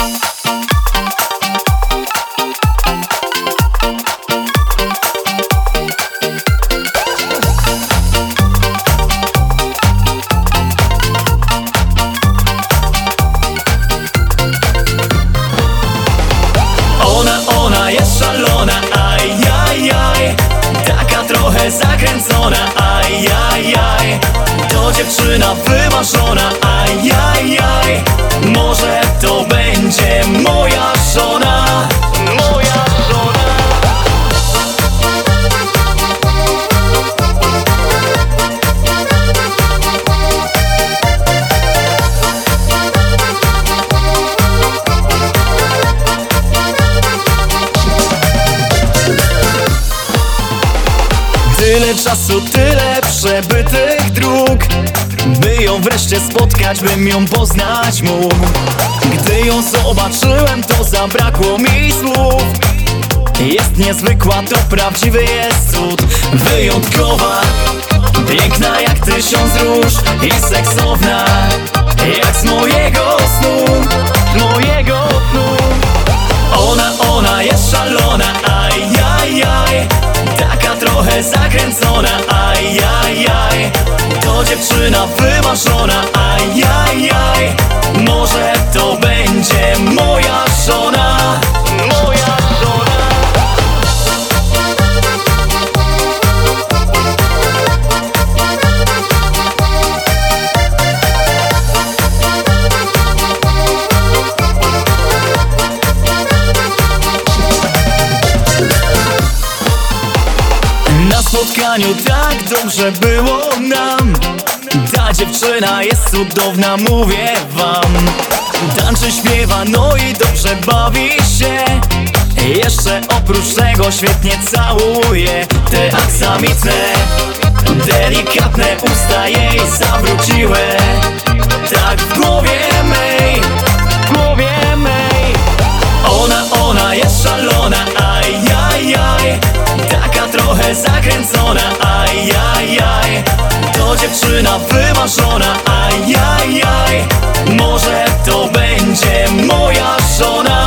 Ona jest szalona, ajajaj, taka trochę zakręcona, ajajaj. To dziewczyna wymarzona, ajajaj. Może to będzie moja żona, moja żona. Tyle czasu, tyle przebytych dróg, by ją wreszcie spotkać, bym ją poznać mógł. Gdy ją zobaczyłem, to zabrakło mi słów. Jest niezwykła, to prawdziwy jest cud. Wyjątkowa, piękna jak 1000 róż i seksowna jak z mojego snu, mojego snu. Ona jest szalona, ajajaj, taka trochę zakręcona, ajajaj. To dziewczyna wymarzona, ajajaj. Może to będzie moja żona, moja żona. Na spotkaniu tak dobrze było nam. Ta dziewczyna jest cudowna, mówię wam. Tańczy, śpiewa, no i dobrze bawi się. Jeszcze oprócz tego świetnie całuje. Te aksamitne, delikatne usta jej zawróciłe. Tak w głowie mej, w głowie mej. Ona jest szalona, ajajaj, taka trochę zakręcona, ajajaj. To dziewczyna wymarzona, ajajaj. Może to będzie moja żona.